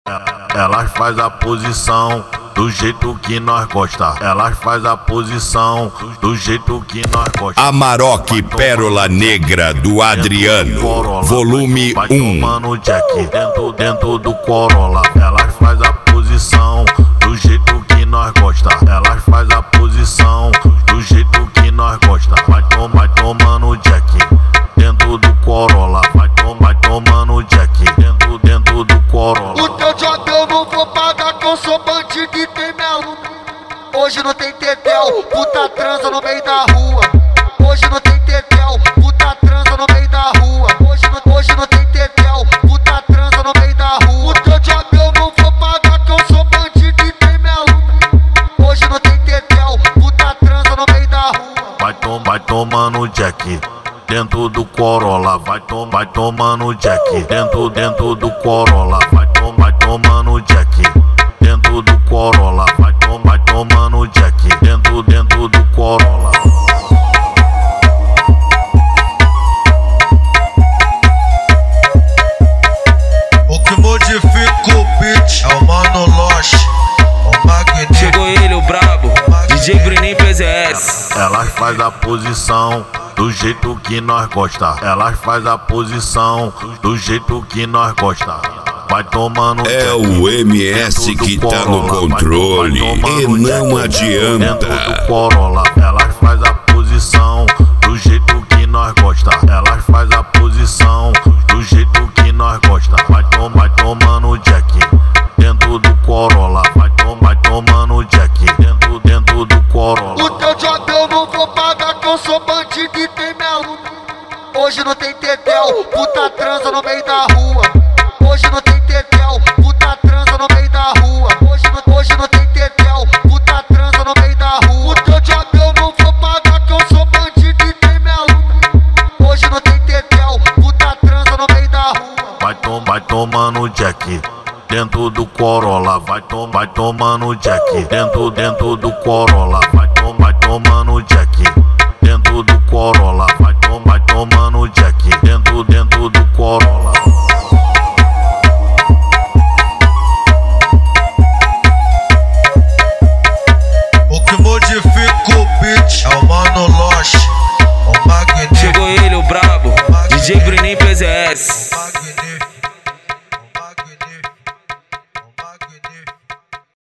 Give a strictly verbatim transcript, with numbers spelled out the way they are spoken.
Elas faz a posição do jeito que nós gosta. Elas faz a posição do jeito que nós gosta. Amarok Pérola Negra do Adriano, volume um. Mano Jack dentro, dentro do Corolla. Elas faz a posição do jeito que nós gosta. Elas faz a posição do jeito que nós gosta. Vai tomar, tomando Jack dentro do Corolla. Vai tomar, tomando Jack dentro, dentro do Corolla. O teu job eu não vou pagar, que eu sou bandido e tem minha luta. Hoje não tem tetel, puta transa no meio da rua. Hoje não tem tetel, puta transa no meio da rua. Hoje não, hoje não tem tetel, puta transa no meio da rua. O teu job eu não vou pagar, que eu sou bandido e tem minha luta. Hoje não tem tetel, puta transa no meio da rua. Vai, tom, vai tomando Jack dentro do Corolla. Vai, tom, vai tomando Jack dentro, dentro do Corolla. Vai, tom, vai tomando Jack dentro do Corolla. Vai, tom, vai tomando Jack dentro, dentro do Corolla. O que modifica o beat é o Mano Loche, o Magneto. Chegou ele, o brabo, D J Bruninho P Z S. Elas faz a posição do jeito que nós gosta. Elas faz a posição do jeito que nós gosta. Vai tomando É o M S que tá no controle e não adianta. Dentro do Corolla. Elas faz a posição do jeito que nós gosta. Elas faz a posição do jeito que nós gosta. Vai tomar, tomando Jack dentro do Corolla. Vai tomar, tomando Jack dentro, dentro do Corolla. O teu job eu não vou pagar, que eu sou bandido e tem minha luta. Hoje não tem tetel, puta transa no meio da rua. Hoje não tem tetel, puta transa no meio da rua. Hoje não, hoje não tem tetel, puta transa no meio da rua. O teu job eu não vou pagar, que eu sou bandido e tem minha luta. Hoje não tem tetel, puta transa no meio da rua. Vai, tom, vai tomando Jack dentro do Corolla. Vai, tom, vai tomando Jack dentro, dentro do Corolla. Vai, tom, vai tomando Jack dentro do Corolla. Vai, tom, vai tomando Jack dentro, dentro do Corolla. O que modifica o beat é o Mano Loche, o Magneto. Chegou ele, o brabo, D J Bruninho P Z S.